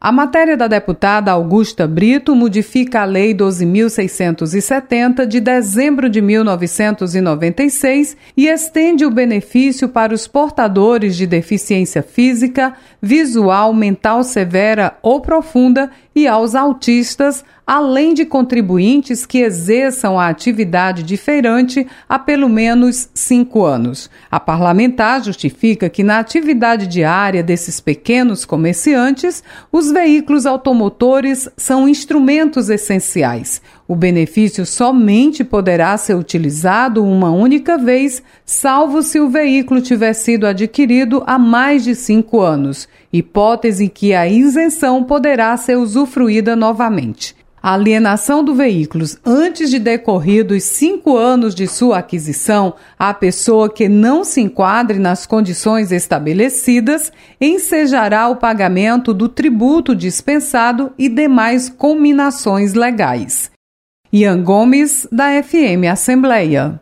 A matéria da deputada Augusta Brito modifica a Lei 12.670, de dezembro de 1996, e estende o benefício para os portadores de deficiência física, visual, mental severa ou profunda e aos autistas, além de contribuintes que exerçam a atividade de feirante há pelo menos 5 anos. A parlamentar justifica que na atividade diária desses pequenos comerciantes, os veículos automotores são instrumentos essenciais. O benefício somente poderá ser utilizado uma única vez, salvo se o veículo tiver sido adquirido há mais de 5 anos, hipótese que a isenção poderá ser usufruída novamente. A alienação do veículo antes de decorridos 5 anos de sua aquisição à pessoa que não se enquadre nas condições estabelecidas ensejará o pagamento do tributo dispensado e demais cominações legais. Ian Gomes, da FM Assembleia.